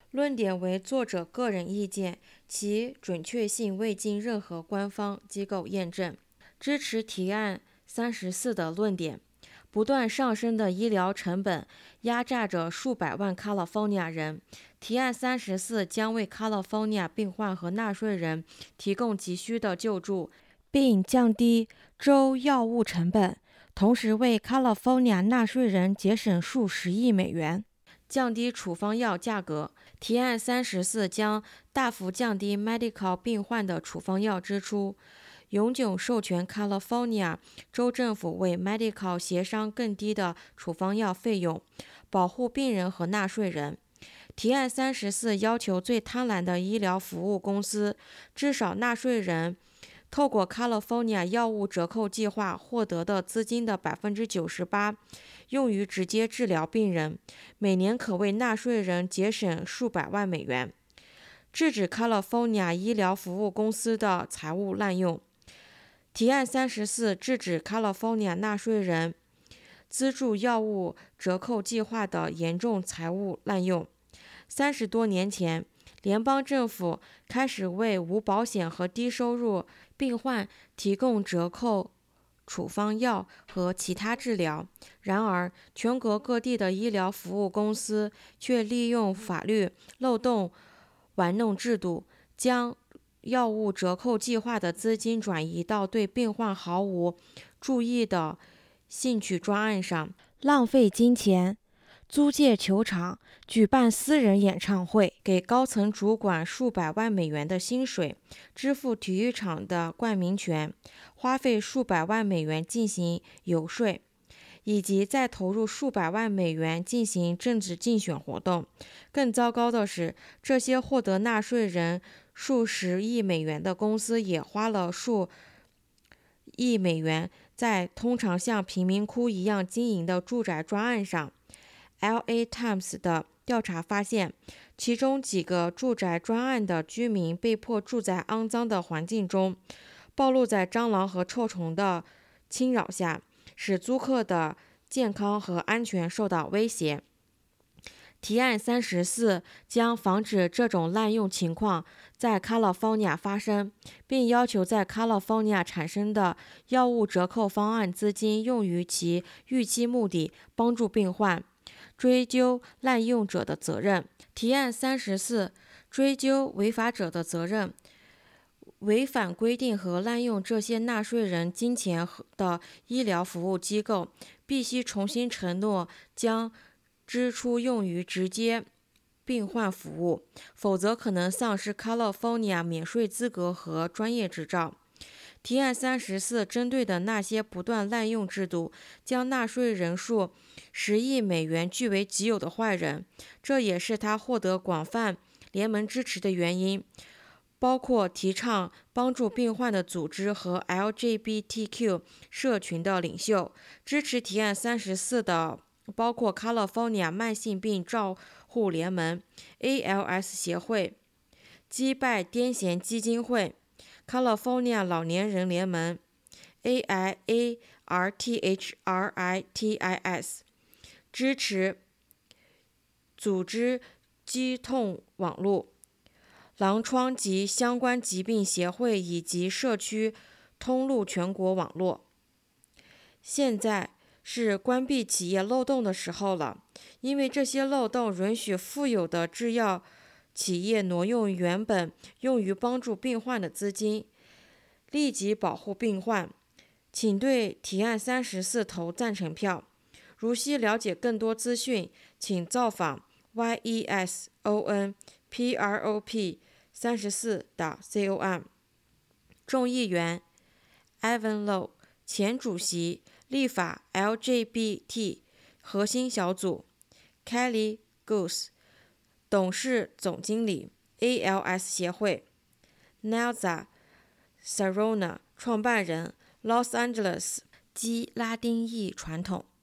论点为作者个人意见，其准确性未经任何官方机构验证。支持提案34的论点。不断上升的医疗成本压榨着数百万 California 人。提案34将为 California 病患和纳税人提供急需的救助，并降低州药物成本，同时为 California 纳税人节省数十亿美元，降低处方药价格。提案34将大幅降低 Medical 病患的处方药支出，永久授权 California 州政府为 Medical 协商更低的处方药费用，保护病人和纳税人。提案34要求最贪婪的医疗服务公司，至少纳税人透过 California 药物折扣计划获得的资金的 98%， 用于直接治疗病人，每年可为纳税人节省数百万美元。制止 California 医疗服务公司的财务滥用。提案34制止 California 纳税人资助药物折扣计划的严重财务滥用。30多年前，联邦政府开始为无保险和低收入病患提供折扣处方药和其他治疗。然而，全国各地的医疗服务公司却利用法律漏洞玩弄制度，将药物折扣计划的资金转移到对病患毫无注意的兴趣专案上，浪费金钱，租借球场，举办私人演唱会，给高层主管数百万美元的薪水，支付体育场的冠名权，花费数百万美元进行游说，以及再投入数百万美元进行政治竞选活动。更糟糕的是，这些获得纳税人数十亿美元的公司也花了数亿美元在通常像贫民窟一样经营的住宅专案上。LA Times 的调查发现，其中几个住宅专案的居民被迫住在肮脏的环境中，暴露在蟑螂和臭虫的侵扰下，使租客的健康和安全受到威胁。提案34将防止这种滥用情况在 California 发生，并要求在 California 产生的药物折扣方案资金用于其预期目的，帮助病患。追究滥用者的责任。提案34追究违法者的责任。违反规定和滥用这些纳税人金钱的医疗服务机构必须重新承诺将支出用于直接病患服务，否则可能丧失 California 免税资格和专业执照。提案34针对的那些不断滥用制度，将纳税人数10亿美元据为己有的坏人，这也是他获得广泛联盟支持的原因，包括提倡帮助病患的组织和 LGBTQ 社群的领袖。支持提案34的包括 California 慢性病照护联盟、ALS 协会、击败癫痫基金会、California 老年人联盟、AIARTHRITIS。支持组织肌痛网络、狼疮及相关疾病协会以及社区通路全国网络。现在是关闭企业漏洞的时候了，因为这些漏洞允许富有的制药企业挪用原本用于帮助病患的资金，立即保护病患。请对提案34投赞成票。如需了解更多资讯，请造访 yesonprop34.com。众议员 Evan Low， 前主席立法 LGBT 核心小组 Kelly Goose， 董事总经理 ALS 协会 Nelza Sarona， 创办人 Los Angeles 基拉丁裔传统。